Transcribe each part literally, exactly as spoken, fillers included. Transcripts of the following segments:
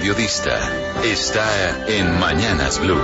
periodista está en Mañanas Blue.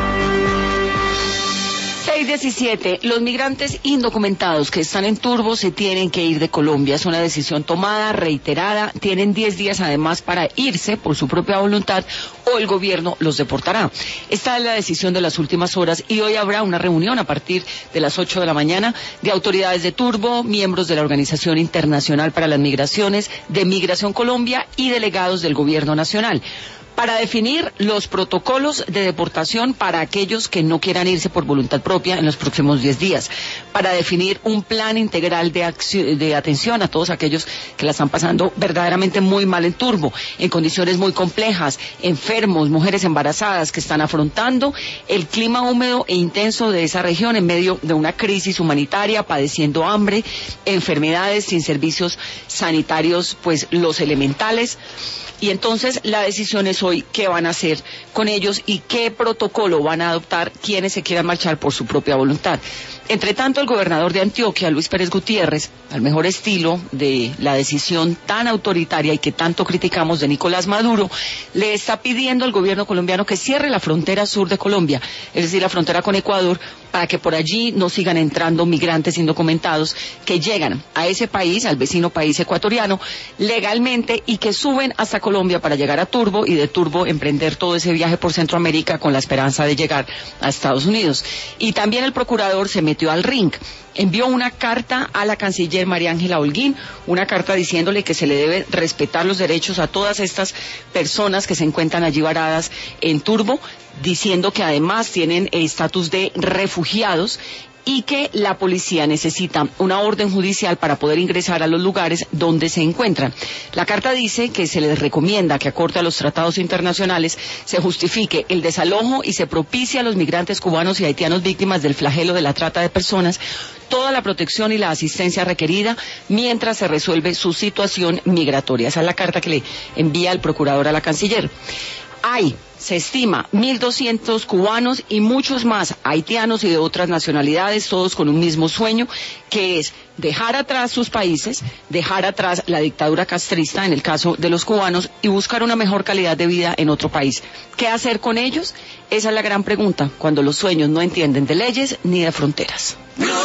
seis diecisiete. Los migrantes indocumentados que están en Turbo se tienen que ir de Colombia. Es una decisión tomada, reiterada. Tienen diez días además para irse por su propia voluntad o el gobierno los deportará. Esta es la decisión de las últimas horas y hoy habrá una reunión a partir de las ocho de la mañana de autoridades de Turbo, miembros de la Organización Internacional para las Migraciones, de Migración Colombia y delegados del gobierno nacional, para definir los protocolos de deportación para aquellos que no quieran irse por voluntad propia en los próximos diez días, para definir un plan integral de, acción, de atención a todos aquellos que la están pasando verdaderamente muy mal en Turbo, en condiciones muy complejas, enfermos, mujeres embarazadas que están afrontando el clima húmedo e intenso de esa región en medio de una crisis humanitaria, padeciendo hambre, enfermedades, sin servicios sanitarios, pues los elementales. Y entonces la decisión es hoy qué van a hacer con ellos y qué protocolo van a adoptar quienes se quieran marchar por su propia voluntad. Entre tanto, el gobernador de Antioquia, Luis Pérez Gutiérrez, al mejor estilo de la decisión tan autoritaria y que tanto criticamos de Nicolás Maduro, le está pidiendo al gobierno colombiano que cierre la frontera sur de Colombia, es decir, la frontera con Ecuador, para que por allí no sigan entrando migrantes indocumentados que llegan a ese país, al vecino país ecuatoriano, legalmente y que suben hasta Colombia para llegar a Turbo y de Turbo emprender todo ese viaje por Centroamérica con la esperanza de llegar a Estados Unidos. Y también el procurador se metió al ring. Envió una carta a la canciller María Ángela Holguín, una carta diciéndole que se le debe respetar los derechos a todas estas personas que se encuentran allí varadas en Turbo, diciendo que además tienen estatus de refugiados y que la policía necesita una orden judicial para poder ingresar a los lugares donde se encuentran. La carta dice que se les recomienda que, acorde a los tratados internacionales, se justifique el desalojo y se propicie a los migrantes cubanos y haitianos víctimas del flagelo de la trata de personas toda la protección y la asistencia requerida mientras se resuelve su situación migratoria. Esa es la carta que le envía el procurador a la canciller. Hay, se estima, mil doscientos cubanos y muchos más haitianos y de otras nacionalidades, todos con un mismo sueño, que es dejar atrás sus países, dejar atrás la dictadura castrista, en el caso de los cubanos, y buscar una mejor calidad de vida en otro país. ¿Qué hacer con ellos? Esa es la gran pregunta, cuando los sueños no entienden de leyes ni de fronteras.